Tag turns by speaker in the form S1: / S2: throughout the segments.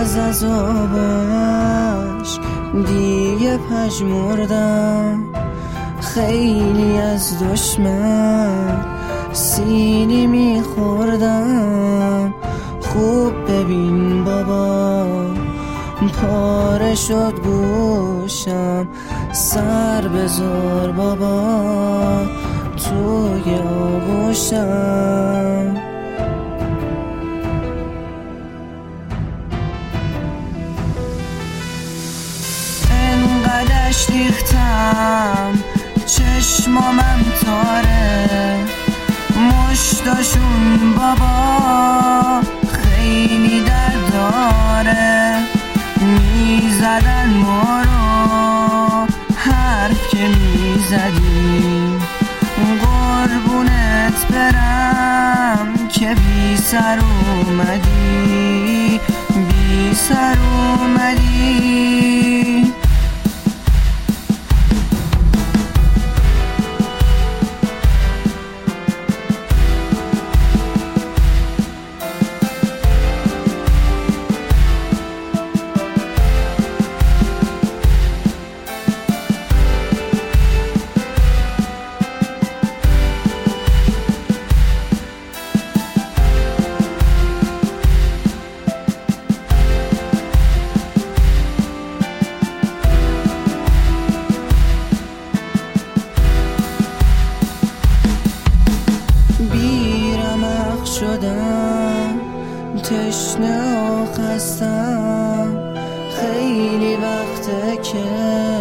S1: از عذابش دیگه پژمردم، خیلی از دشمن سینی میخوردم. خوب ببین بابا پاره شد گوشم، سر بذار بابا توی آغوشم. انقدرش ریختم چشمامم تاره، مشتاشون بابا خیلی درد داره. میزدن ما رو حرف که میزدیم، قربونت برم که بی سر اومدی، بی سر اومدی. بیرمق شدم، تشنه و خستم، خیلی وقته که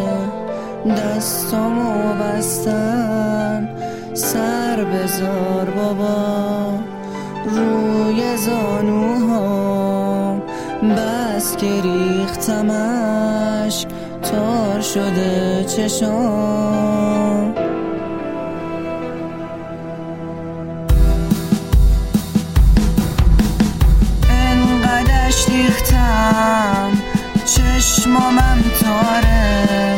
S1: دستامو بستم. سر بذار بابا روی زانوهام، بس که ریختم اشک تار شده چشام. ریختم چشمامم تاره،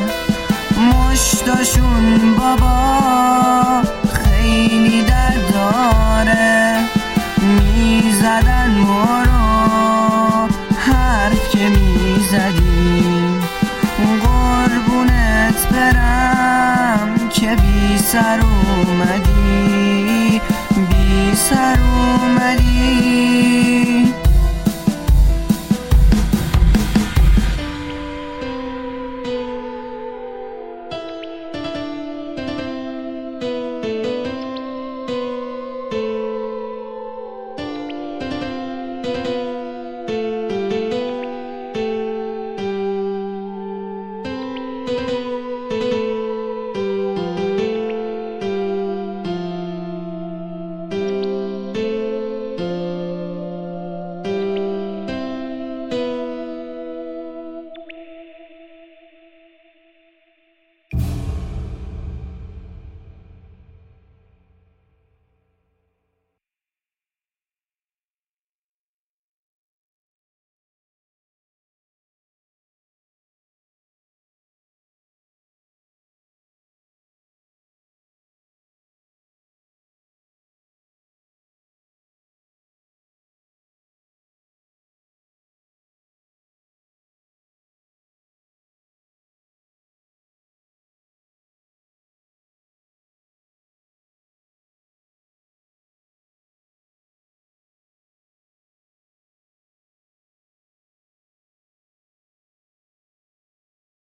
S1: مشتاشون بابا خیلی درد داره. میزدن ما رو حرف که میزدیم، قربونت برم که بی سر اومدی، بی سر اومدی.